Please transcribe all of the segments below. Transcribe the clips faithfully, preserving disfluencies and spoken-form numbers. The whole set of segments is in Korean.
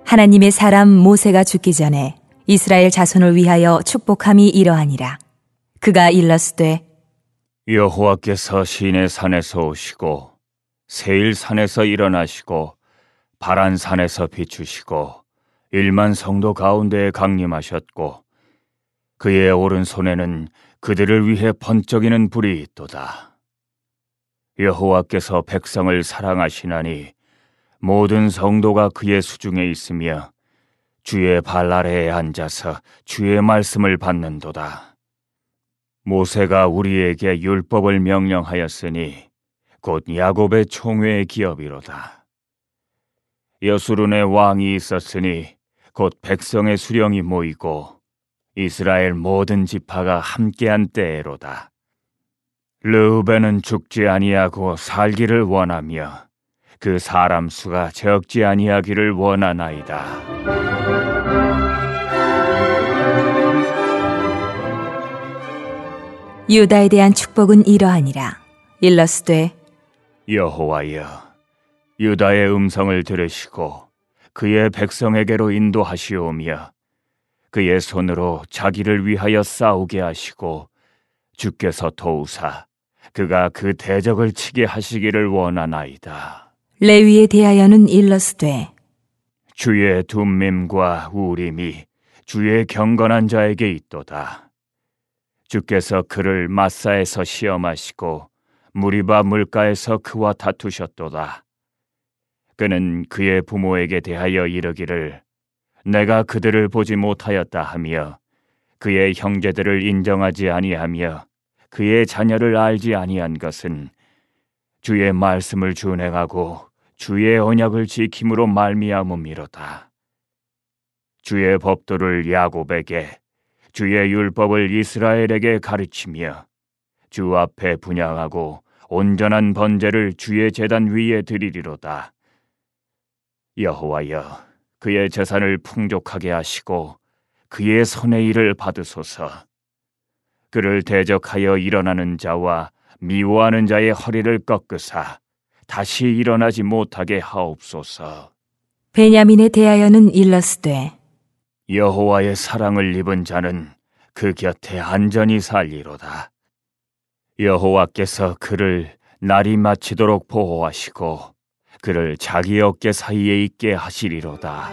하나님의 사람 모세가 죽기 전에 이스라엘 자손을 위하여 축복함이 이러하니라. 그가 일렀으되 여호와께서 시내 산에서 오시고 세일 산에서 일어나시고 바란 산에서 비추시고 일만 성도 가운데에 강림하셨고 그의 오른손에는 그들을 위해 번쩍이는 불이 있도다. 여호와께서 백성을 사랑하시나니 모든 성도가 그의 수중에 있으며 주의 발 아래에 앉아서 주의 말씀을 받는도다. 모세가 우리에게 율법을 명령하였으니 곧 야곱의 총회의 기업이로다. 여수론의 왕이 있었으니 곧 백성의 수령이 모이고 이스라엘 모든 지파가 함께한 때에로다. 르우벤은 죽지 아니하고 살기를 원하며 그 사람 수가 적지 아니하기를 원하나이다. 유다에 대한 축복은 이러하니라. 일러스되 여호와여, 유다의 음성을 들으시고 그의 백성에게로 인도하시오며 그의 손으로 자기를 위하여 싸우게 하시고 주께서 도우사 그가 그 대적을 치게 하시기를 원하나이다. 레위에 대하여는 일러스되 주의 둠밈과 우림이 주의 경건한 자에게 있도다. 주께서 그를 마사에서 시험하시고 무리바 물가에서 그와 다투셨도다. 그는 그의 부모에게 대하여 이르기를 내가 그들을 보지 못하였다 하며 그의 형제들을 인정하지 아니하며 그의 자녀를 알지 아니한 것은 주의 말씀을 준행하고 주의 언약을 지킴으로 말미암음이로다. 주의 법도를 야곱에게 주의 율법을 이스라엘에게 가르치며 주 앞에 분향하고 온전한 번제를 주의 제단 위에 드리리로다. 여호와여, 그의 재산을 풍족하게 하시고 그의 손의 일을 받으소서. 그를 대적하여 일어나는 자와 미워하는 자의 허리를 꺾으사 다시 일어나지 못하게 하옵소서. 베냐민에 대하여는 일러스되 여호와의 사랑을 입은 자는 그 곁에 안전히 살리로다. 여호와께서 그를 날이 마치도록 보호하시고 그를 자기 어깨 사이에 있게 하시리로다.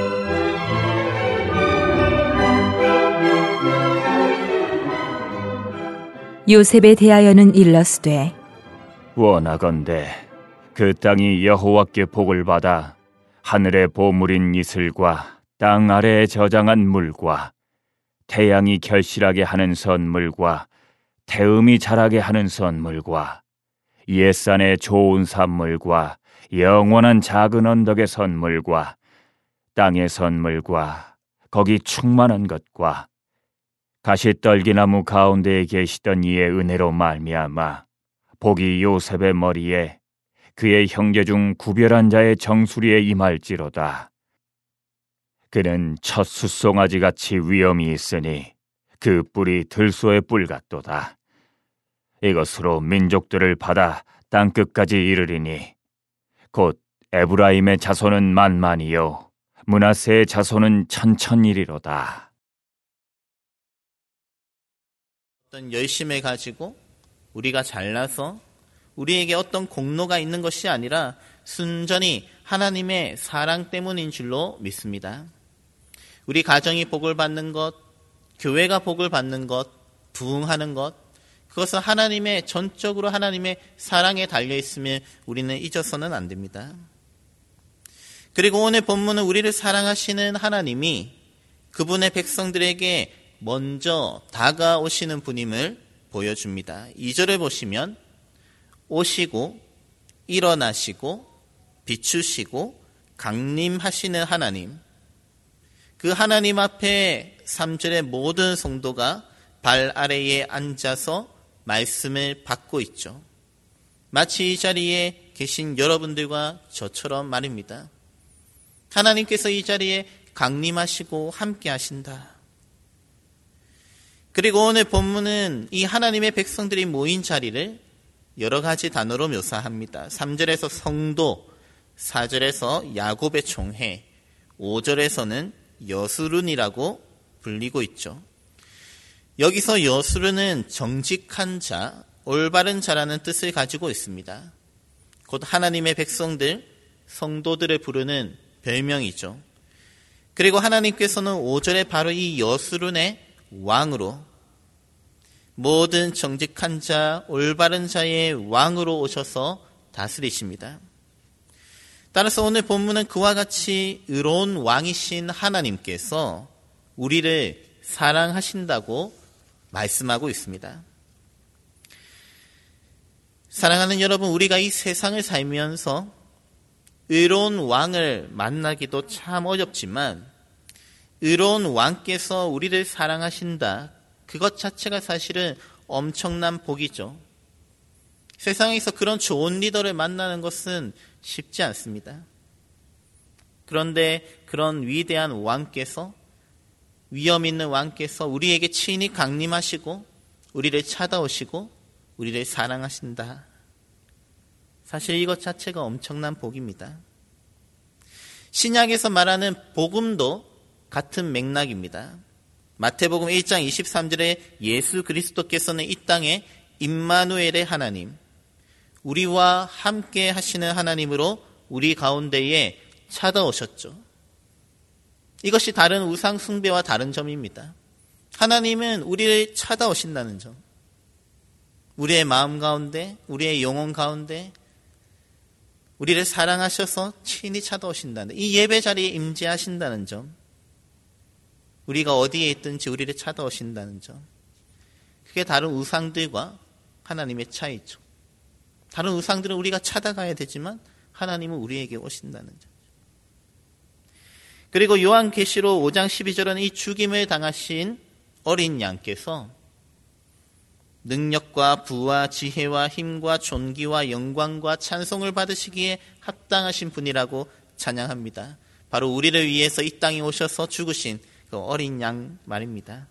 요셉에 대하여는 일러스되 원하건대 그 땅이 여호와께 복을 받아 하늘의 보물인 이슬과 땅 아래에 저장한 물과 태양이 결실하게 하는 선물과 태음이 자라게 하는 선물과 옛산의 좋은 산물과 영원한 작은 언덕의 선물과 땅의 선물과 거기 충만한 것과 가시떨기나무 가운데에 계시던 이의 은혜로 말미암아 복이 요셉의 머리에 그의 형제 중 구별한 자의 정수리에 임할지로다. 그는 첫 숫송아지같이 위엄이 있으니 그 뿔이 들소의 뿔 같도다. 이것으로 민족들을 받아 땅끝까지 이르리니 곧 에브라임의 자손은 만만이요 므낫세의 자손은 천천이리로다. 어떤 열심을 가지고 우리가 잘나서 우리에게 어떤 공로가 있는 것이 아니라 순전히 하나님의 사랑 때문인 줄로 믿습니다. 우리 가정이 복을 받는 것, 교회가 복을 받는 것, 부흥하는 것, 그것은 하나님의 전적으로 하나님의 사랑에 달려 있으면 우리는 잊어서는 안 됩니다. 그리고 오늘 본문은 우리를 사랑하시는 하나님이 그분의 백성들에게 먼저 다가오시는 분임을 보여줍니다. 이 절을 보시면 오시고 일어나시고 비추시고 강림하시는 하나님, 그 하나님 앞에 삼 절의 모든 성도가 발 아래에 앉아서 말씀을 받고 있죠. 마치 이 자리에 계신 여러분들과 저처럼 말입니다. 하나님께서 이 자리에 강림하시고 함께 하신다. 그리고 오늘 본문은 이 하나님의 백성들이 모인 자리를 여러 가지 단어로 묘사합니다. 삼 절에서 성도, 사 절에서 야곱의 총회, 오 절에서는 여수른이라고 불리고 있죠. 여기서 여수른은 정직한 자, 올바른 자라는 뜻을 가지고 있습니다. 곧 하나님의 백성들, 성도들을 부르는 별명이죠. 그리고 하나님께서는 오 절에 바로 이 여수른의 왕으로, 모든 정직한 자, 올바른 자의 왕으로 오셔서 다스리십니다. 따라서 오늘 본문은 그와 같이 의로운 왕이신 하나님께서 우리를 사랑하신다고 말씀하고 있습니다. 사랑하는 여러분, 우리가 이 세상을 살면서 의로운 왕을 만나기도 참 어렵지만 의로운 왕께서 우리를 사랑하신다, 그것 자체가 사실은 엄청난 복이죠. 세상에서 그런 좋은 리더를 만나는 것은 쉽지 않습니다. 그런데 그런 위대한 왕께서, 위엄 있는 왕께서 우리에게 친히 강림하시고 우리를 찾아오시고 우리를 사랑하신다. 사실 이것 자체가 엄청난 복입니다. 신약에서 말하는 복음도 같은 맥락입니다. 마태복음 일 장 이십삼 절에 예수 그리스도께서는 이 땅에 임마누엘의 하나님, 우리와 함께 하시는 하나님으로 우리 가운데에 찾아오셨죠. 이것이 다른 우상 숭배와 다른 점입니다. 하나님은 우리를 찾아오신다는 점, 우리의 마음 가운데, 우리의 영혼 가운데 우리를 사랑하셔서 친히 찾아오신다는, 이 예배 자리에 임재하신다는 점, 우리가 어디에 있든지 우리를 찾아오신다는 점, 그게 다른 우상들과 하나님의 차이죠. 다른 우상들은 우리가 찾아가야 되지만 하나님은 우리에게 오신다는 점. 그리고 요한계시록 오 장 십이 절은 이 죽임을 당하신 어린 양께서 능력과 부와 지혜와 힘과 존귀와 영광과 찬송을 받으시기에 합당하신 분이라고 찬양합니다. 바로 우리를 위해서 이 땅에 오셔서 죽으신 그 어린 양 말입니다.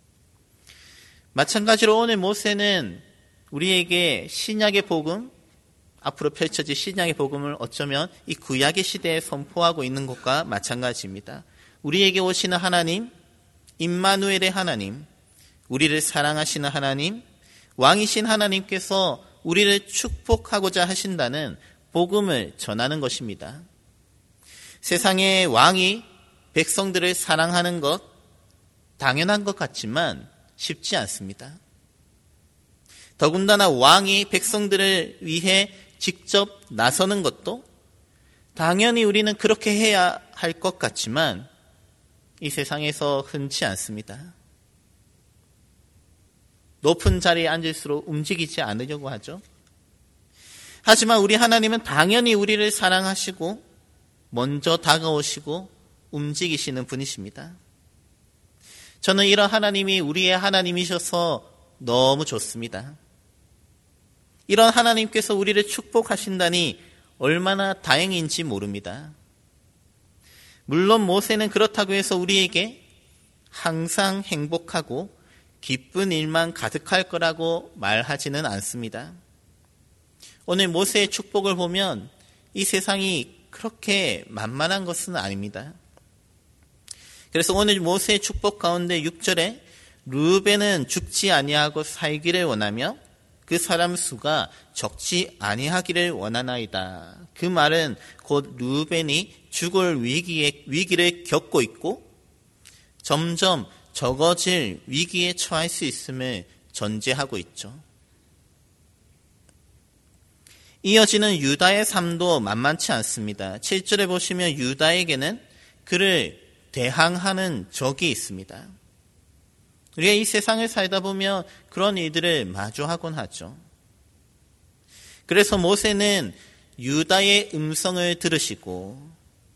마찬가지로 오늘 모세는 우리에게 신약의 복음, 앞으로 펼쳐질 신약의 복음을 어쩌면 이 구약의 시대에 선포하고 있는 것과 마찬가지입니다. 우리에게 오시는 하나님, 임마누엘의 하나님, 우리를 사랑하시는 하나님, 왕이신 하나님께서 우리를 축복하고자 하신다는 복음을 전하는 것입니다. 세상의 왕이 백성들을 사랑하는 것, 당연한 것 같지만 쉽지 않습니다. 더군다나 왕이 백성들을 위해 직접 나서는 것도 당연히 우리는 그렇게 해야 할 것 같지만 이 세상에서 흔치 않습니다. 높은 자리에 앉을수록 움직이지 않으려고 하죠. 하지만 우리 하나님은 당연히 우리를 사랑하시고 먼저 다가오시고 움직이시는 분이십니다. 저는 이런 하나님이 우리의 하나님이셔서 너무 좋습니다. 이런 하나님께서 우리를 축복하신다니 얼마나 다행인지 모릅니다. 물론 모세는 그렇다고 해서 우리에게 항상 행복하고 기쁜 일만 가득할 거라고 말하지는 않습니다. 오늘 모세의 축복을 보면 이 세상이 그렇게 만만한 것은 아닙니다. 그래서 오늘 모세의 축복 가운데 육 절에 르우벤은 죽지 아니하고 살기를 원하며 그 사람 수가 적지 아니하기를 원하나이다. 그 말은 곧 르우벤이 죽을 위기에, 위기를 겪고 있고 점점 적어질 위기에 처할 수 있음을 전제하고 있죠. 이어지는 유다의 삶도 만만치 않습니다. 칠 절에 보시면 유다에게는 그를 대항하는 적이 있습니다. 우리가 이 세상을 살다 보면 그런 일들을 마주하곤 하죠. 그래서 모세는 유다의 음성을 들으시고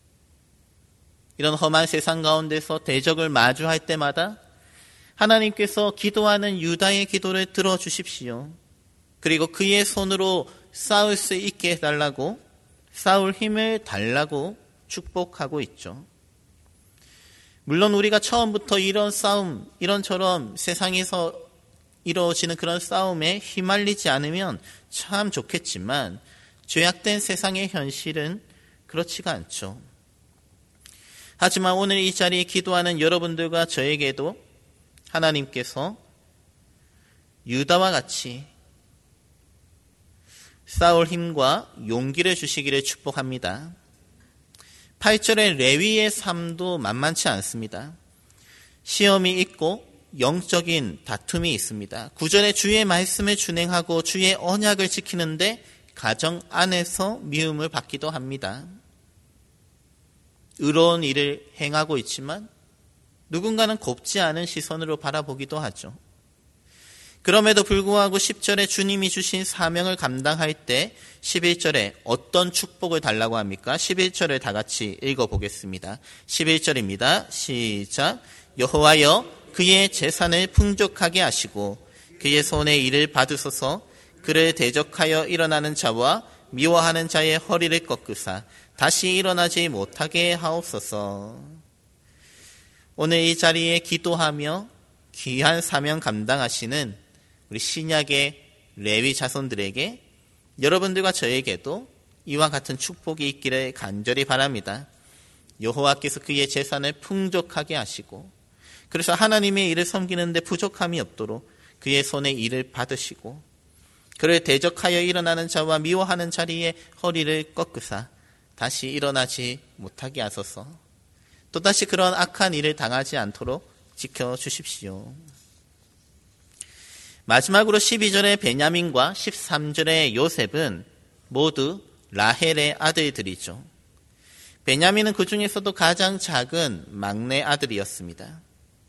이런 험한 세상 가운데서 대적을 마주할 때마다 하나님께서 기도하는 유다의 기도를 들어주십시오. 그리고 그의 손으로 싸울 수 있게 해달라고, 싸울 힘을 달라고 축복하고 있죠. 물론 우리가 처음부터 이런 싸움, 이런처럼 세상에서 이루어지는 그런 싸움에 휘말리지 않으면 참 좋겠지만 죄악된 세상의 현실은 그렇지가 않죠. 하지만 오늘 이 자리에 기도하는 여러분들과 저에게도 하나님께서 유다와 같이 싸울 힘과 용기를 주시기를 축복합니다. 팔 절의 레위의 삶도 만만치 않습니다. 시험이 있고 영적인 다툼이 있습니다. 구 절에 주의 말씀을 준행하고 주의 언약을 지키는데 가정 안에서 미움을 받기도 합니다. 의로운 일을 행하고 있지만 누군가는 곱지 않은 시선으로 바라보기도 하죠. 그럼에도 불구하고 십 절에 주님이 주신 사명을 감당할 때 십일 절에 어떤 축복을 달라고 합니까? 십일 절을 다 같이 읽어보겠습니다. 십일 절입니다. 시작. 여호와여 그의 재산을 풍족하게 하시고 그의 손의 일을 받으소서. 그를 대적하여 일어나는 자와 미워하는 자의 허리를 꺾으사 다시 일어나지 못하게 하옵소서. 오늘 이 자리에 기도하며 귀한 사명 감당하시는 우리 신약의 레위 자손들에게 여러분들과 저에게도 이와 같은 축복이 있기를 간절히 바랍니다. 여호와께서 그의 재산을 풍족하게 하시고 그래서 하나님의 일을 섬기는데 부족함이 없도록 그의 손에 일을 받으시고 그를 대적하여 일어나는 자와 미워하는 자리에 허리를 꺾으사 다시 일어나지 못하게 하소서. 또다시 그런 악한 일을 당하지 않도록 지켜주십시오. 마지막으로 십이 절의 베냐민과 십삼 절의 요셉은 모두 라헬의 아들들이죠. 베냐민은 그 중에서도 가장 작은 막내 아들이었습니다.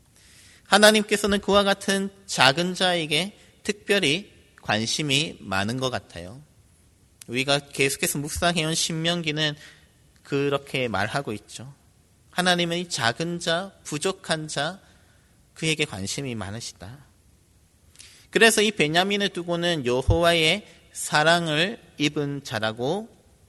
하나님께서는 그와 같은 작은 자에게 특별히 관심이 많은 것 같아요. 우리가 계속해서 묵상해온 신명기는 그렇게 말하고 있죠. 하나님은 이 작은 자, 부족한 자, 그에게 관심이 많으시다. 그래서 이 베냐민을 두고는 여호와의 사랑을 입은 자라고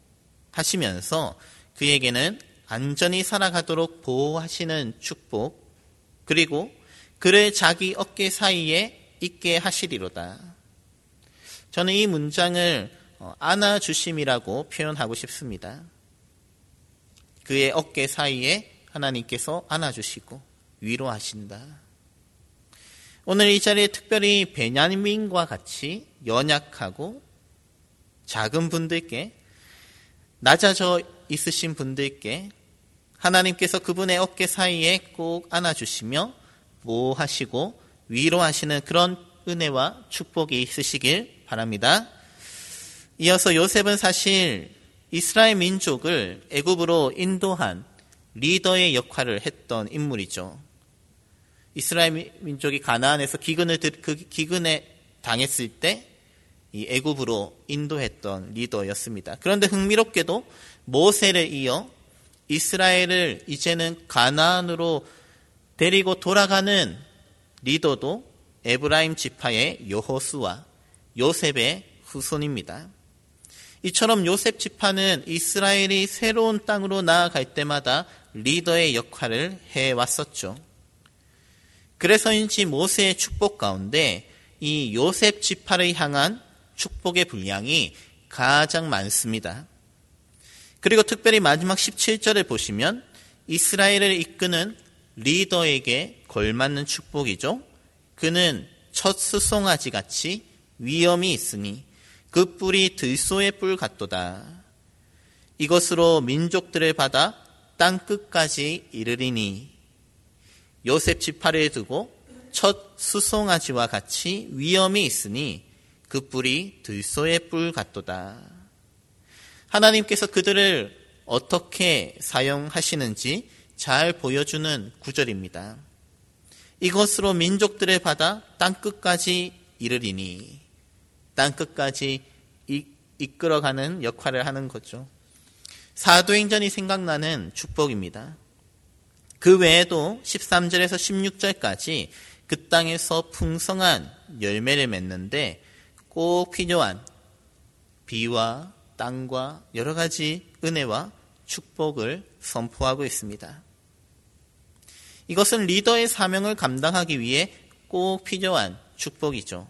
하시면서 그에게는 안전히 살아가도록 보호하시는 축복, 그리고 그를 자기 어깨 사이에 있게 하시리로다. 저는 이 문장을 안아주심이라고 표현하고 싶습니다. 그의 어깨 사이에 하나님께서 안아주시고 위로하신다. 오늘 이 자리에 특별히 베냐민과 같이 연약하고 작은 분들께, 낮아져 있으신 분들께 하나님께서 그분의 어깨 사이에 꼭 안아주시며 보호하시고 위로하시는 그런 은혜와 축복이 있으시길 바랍니다. 이어서 요셉은 사실 이스라엘 민족을 애굽으로 인도한 리더의 역할을 했던 인물이죠. 이스라엘 민족이 가나안에서 기근을 그 기근에 당했을 때 이 애굽으로 인도했던 리더였습니다. 그런데 흥미롭게도 모세를 이어 이스라엘을 이제는 가나안으로 데리고 돌아가는 리더도 에브라임 지파의 여호수아, 요셉의 후손입니다. 이처럼 요셉 지파는 이스라엘이 새로운 땅으로 나아갈 때마다 리더의 역할을 해왔었죠. 그래서인지 모세의 축복 가운데 이 요셉 지파를 향한 축복의 분량이 가장 많습니다. 그리고 특별히 마지막 십칠 절을 보시면 이스라엘을 이끄는 리더에게 걸맞는 축복이죠. 그는 첫 수송아지 같이 위엄이 있으니 그 뿔이 들소의 뿔 같도다. 이것으로 민족들을 받아 땅 끝까지 이르리니. 요셉 지파를 두고 첫 수송아지와 같이 위엄이 있으니 그 뿔이 들소의 뿔 같도다. 하나님께서 그들을 어떻게 사용하시는지 잘 보여주는 구절입니다. 이것으로 민족들을 받아 땅끝까지 이르리니. 땅끝까지 이끌어가는 역할을 하는 거죠. 사도행전이 생각나는 축복입니다. 그 외에도 십삼 절에서 십육 절까지 그 땅에서 풍성한 열매를 맺는데 꼭 필요한 비와 땅과 여러 가지 은혜와 축복을 선포하고 있습니다. 이것은 리더의 사명을 감당하기 위해 꼭 필요한 축복이죠.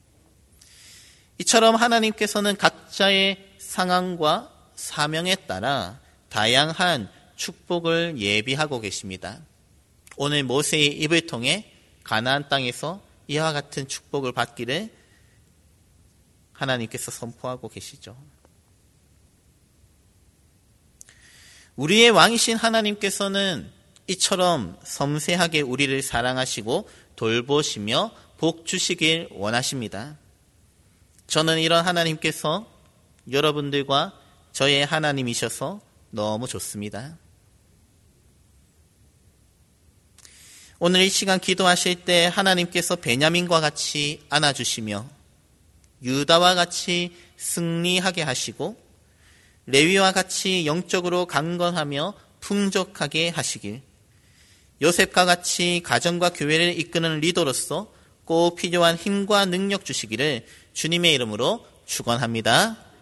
이처럼 하나님께서는 각자의 상황과 사명에 따라 다양한 축복을 예비하고 계십니다. 오늘 모세의 입을 통해 가나안 땅에서 이와 같은 축복을 받기를 하나님께서 선포하고 계시죠. 우리의 왕이신 하나님께서는 이처럼 섬세하게 우리를 사랑하시고 돌보시며 복 주시길 원하십니다. 저는 이런 하나님께서 여러분들과 저의 하나님이셔서 너무 좋습니다. 오늘 이 시간 기도하실 때 하나님께서 베냐민과 같이 안아주시며 유다와 같이 승리하게 하시고 레위와 같이 영적으로 강건하며 풍족하게 하시길, 요셉과 같이 가정과 교회를 이끄는 리더로서 꼭 필요한 힘과 능력 주시기를 주님의 이름으로 축원합니다.